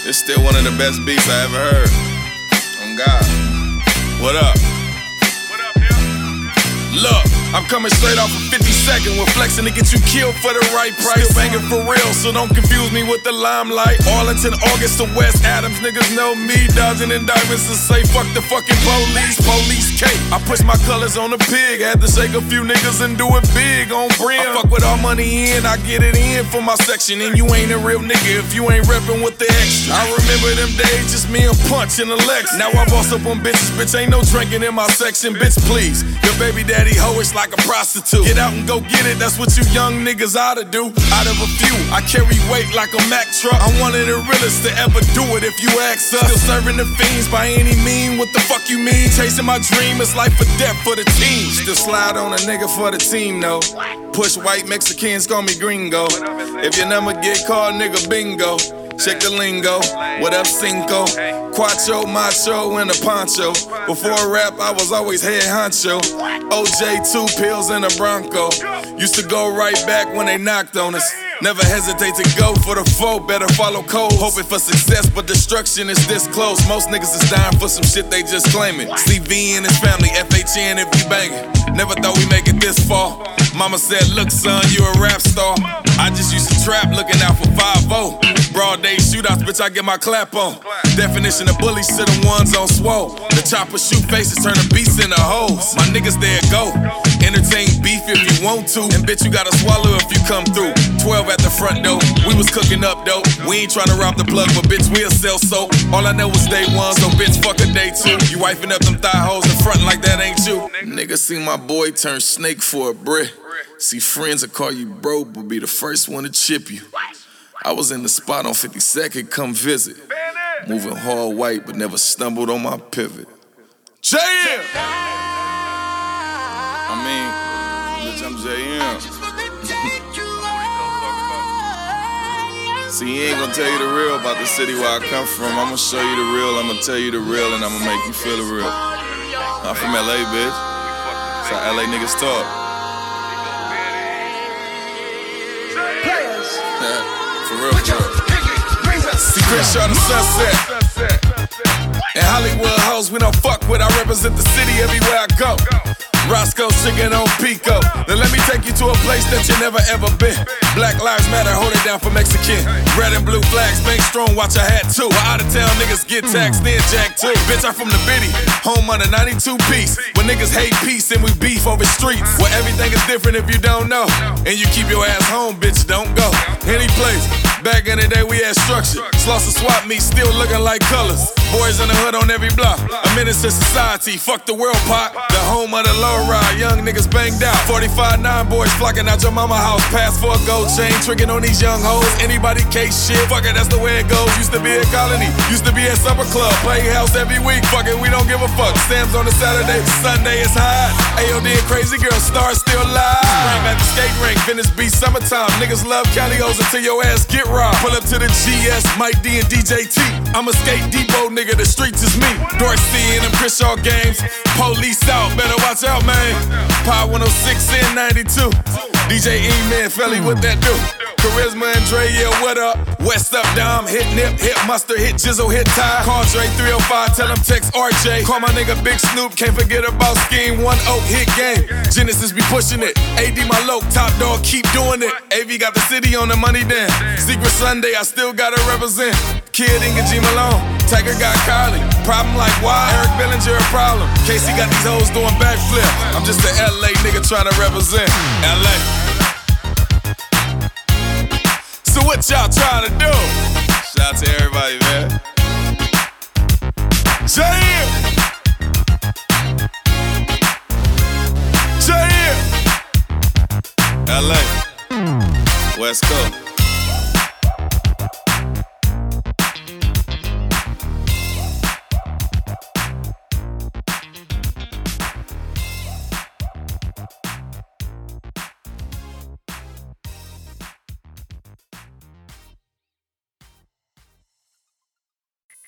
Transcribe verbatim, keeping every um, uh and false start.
It's still one of the best beats I ever heard. On God. What up? What up, Neil? Look, I'm coming straight off of fifty-second with flexing to get you killed for the right price. Still banging for real, so don't confuse me with the limelight. Arlington, August to West Adams, niggas know me. Dodging indictments to say fuck the fucking police. Police K. I push my colors on the pig. Had to shake a few niggas and do it big on brim. I fuck with all money in, I get it in for my section. And you ain't a real nigga if you ain't reppin' with the extra. I remember them days, just me and Punch in the Lex. Now I boss up on bitches, bitch, ain't no drinking in my section. Bitch, please, your baby daddy hoish like a prostitute. Get out and go get it, that's what you young niggas oughta do. Out of a few, I carry weight like a Mack truck. I'm one of the realest to ever do it if you ask us. Still serving the fiends by any mean, what the fuck you mean? Chasing my dream, it's life or death for the team. Still slide on a nigga for the team, though. Push white Mexicans, call me gringo. If your number get called, nigga, bingo. Check the lingo, what up Cinco? Quattro, macho, and a poncho. Before rap, I was always head honcho. O J, two pills and a Bronco. Used to go right back when they knocked on us. Never hesitate to go for the foe, better follow code. Hoping for success, but destruction is this close. Most niggas is dying for some shit, they just claim it. C V and his family, F H N if you bangin'. Never thought we'd make it this far. Mama said, look son, you a rap star. I just used to trap, looking out for five oh. Broad day shootouts, bitch, I get my clap on. Definition of bullies to the ones on swole. The chopper shoot faces, turn the beasts into hoes. My niggas there go. Entertain beef if you want to. And bitch, you gotta swallow if you come through. twelve at the front door, we was cooking up dope. We ain't tryna rob the plug, but bitch, we'll sell soap. All I know was day one, so bitch, fuck a day two. You wiping up them thigh holes in front like that ain't you. Nigga seen my boy turn snake for a brick. See friends that call you bro, but be the first one to chip you. I was in the spot on fifty-second, come visit. Moving hard white, but never stumbled on my pivot. J M! I mean, bitch, I'm J M. See, he ain't gonna tell you the real about the city where I come from. I'm gonna show you the real, I'm gonna tell you the real, and I'm gonna make you feel the real. I'm from L A, bitch. That's how L A niggas talk. For real, for real. See Crenshaw the sunset. In Hollywood hoes we don't fuck with. I represent the city everywhere I go. Roscoe chicken on Pico. Now let me take you to a place that you never ever been. Black Lives Matter, hold it down for Mexican. Red and blue flags, bank strong, watch I had two. While out of town niggas get taxed, then jack too. Bitch, I'm from the Biddy, home on the ninety-two piece. When niggas hate peace and we beef over streets. Where everything is different if you don't know. And you keep your ass home, bitch, don't go. Any place, back in the day we had structure. Sloss and swap meet, still looking like colors. Boys in the hood on every block. A menace to society, fuck the world pot. The home of the low ride, young niggas banged out. forty-five nine boys flocking out your mama house. Pass for a gold chain, tricking on these young hoes. Anybody case shit, fuck it, that's the way it goes. Used to be a colony, used to be at supper club. Playhouse every week, fuck it, we don't give a fuck. Sam's on the Saturday, Sunday is hot. A O D and Crazy Girl, stars still live. Spring at the skate rink, Venice Beach, summertime. Niggas love Calios until your ass get robbed. Pull up to the G S, Mike D and D J T. I'm a skate depot nigga, the streets is me. Dorsey and them Crenshaw games. Police out, better watch out, man. Power one oh six and ninety-two. D J E-Man, Felly, what that do? Charisma and Dre, yeah, what up? West up, Dom, hit Nip, hit Mustard, hit Jizzle, hit Ty. Call Dre three oh five, tell him text R J. Call my nigga Big Snoop, can't forget about Scheme, One Oak, hit game. Genesis be pushing it. A D my loc, top dog, keep doing it. A V got the city on the money then. Secret Sunday, I still gotta represent. Kid Inga G Malone, Tiger got Kylie. Problem like why? Eric Bellinger a problem. Casey got these hoes doing backflip. I'm just an L A nigga trying to represent L A. So what y'all trying to do? Shout out to everybody, man. J M. J M. L A. West Coast.